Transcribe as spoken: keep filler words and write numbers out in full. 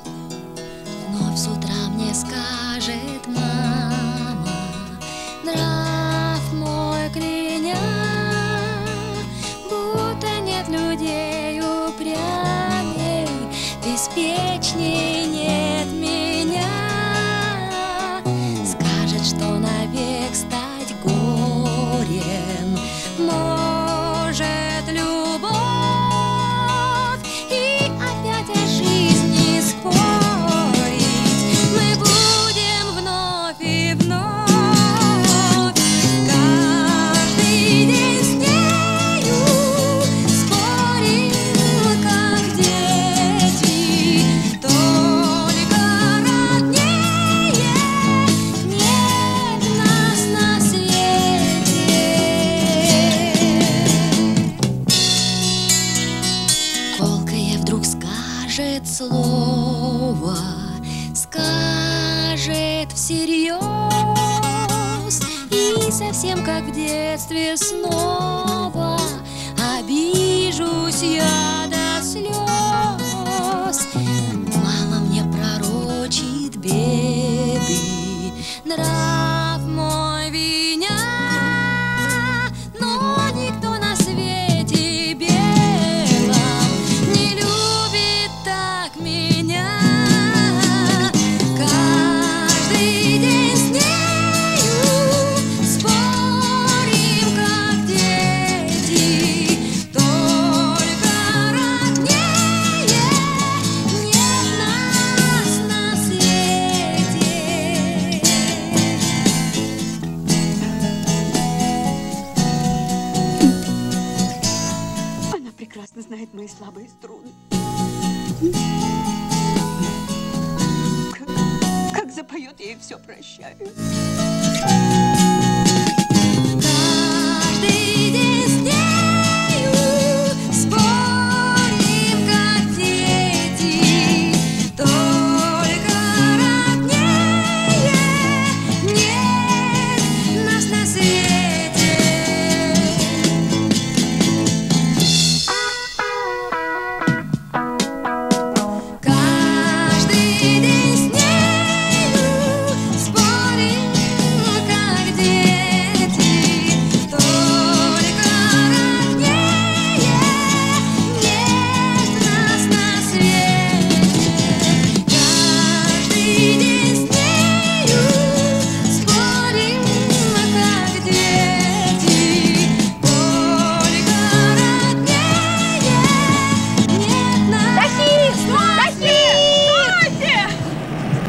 Вновь с утра мне скажет мама: нрав мой кляня, будто нет людей упрямей, беспечней нет меня. Скажет, что навек стать горем может любовь, и опять о жизни спорить мы будем вновь и вновь. Каждый день с нею спорим, как дети, только роднее нет нас на свете. Колкое вдруг скажет слово, скажет всерьез, и совсем как в детстве снова обижусь я до слез.